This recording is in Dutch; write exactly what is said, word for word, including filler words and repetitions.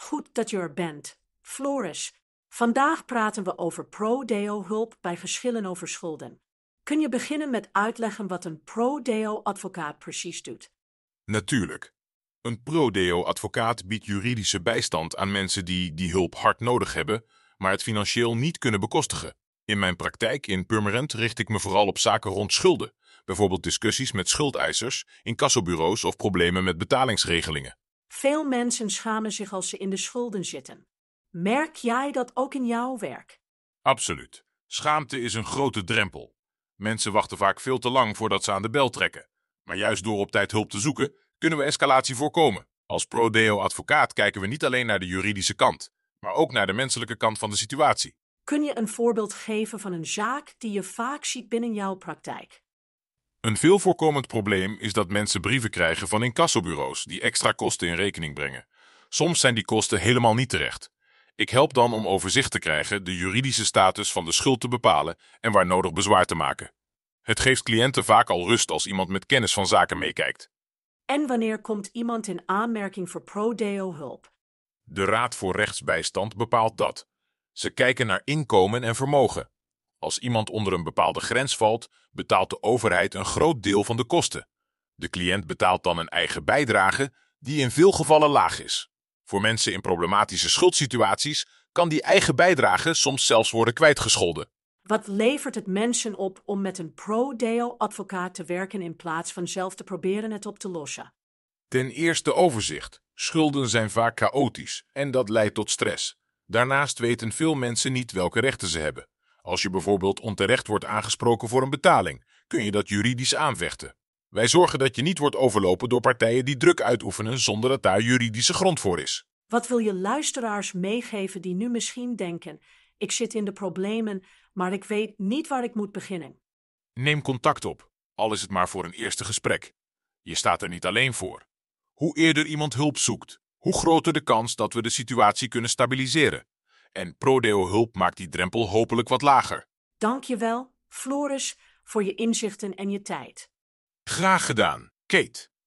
goed dat je er bent. Floris, vandaag praten we over pro-deo-hulp bij geschillen over schulden. Kun je beginnen met uitleggen wat een pro-deo-advocaat precies doet? Natuurlijk. Een pro-deo-advocaat biedt juridische bijstand aan mensen die die hulp hard nodig hebben, maar het financieel niet kunnen bekostigen. In mijn praktijk in Purmerend richt ik me vooral op zaken rond schulden, bijvoorbeeld discussies met schuldeisers, incassobureaus of problemen met betalingsregelingen. Veel mensen schamen zich als ze in de schulden zitten. Merk jij dat ook in jouw werk? Absoluut. Schaamte is een grote drempel. Mensen wachten vaak veel te lang voordat ze aan de bel trekken. Maar juist door op tijd hulp te zoeken, kunnen we escalatie voorkomen. Als pro-deo-advocaat kijken we niet alleen naar de juridische kant, maar ook naar de menselijke kant van de situatie. Kun je een voorbeeld geven van een zaak die je vaak ziet binnen jouw praktijk? Een veel voorkomend probleem is dat mensen brieven krijgen van incassobureaus die extra kosten in rekening brengen. Soms zijn die kosten helemaal niet terecht. Ik help dan om overzicht te krijgen, de juridische status van de schuld te bepalen en waar nodig bezwaar te maken. Het geeft cliënten vaak al rust als iemand met kennis van zaken meekijkt. En wanneer komt iemand in aanmerking voor pro-deo-hulp? De Raad voor Rechtsbijstand bepaalt dat. Ze kijken naar inkomen en vermogen. Als iemand onder een bepaalde grens valt, betaalt de overheid een groot deel van de kosten. De cliënt betaalt dan een eigen bijdrage, die in veel gevallen laag is. Voor mensen in problematische schuldsituaties kan die eigen bijdrage soms zelfs worden kwijtgescholden. Wat levert het mensen op om met een pro-deo-advocaat te werken in plaats van zelf te proberen het op te lossen? Ten eerste overzicht. Schulden zijn vaak chaotisch en dat leidt tot stress. Daarnaast weten veel mensen niet welke rechten ze hebben. Als je bijvoorbeeld onterecht wordt aangesproken voor een betaling, kun je dat juridisch aanvechten. Wij zorgen dat je niet wordt overlopen door partijen die druk uitoefenen zonder dat daar juridische grond voor is. Wat wil je luisteraars meegeven die nu misschien denken: ik zit in de problemen, maar ik weet niet waar ik moet beginnen? Neem contact op, al is het maar voor een eerste gesprek. Je staat er niet alleen voor. Hoe eerder iemand hulp zoekt, hoe groter de kans dat we de situatie kunnen stabiliseren. En pro-deo-hulp maakt die drempel hopelijk wat lager. Dank je wel, Floris, voor je inzichten en je tijd. Graag gedaan, Kate.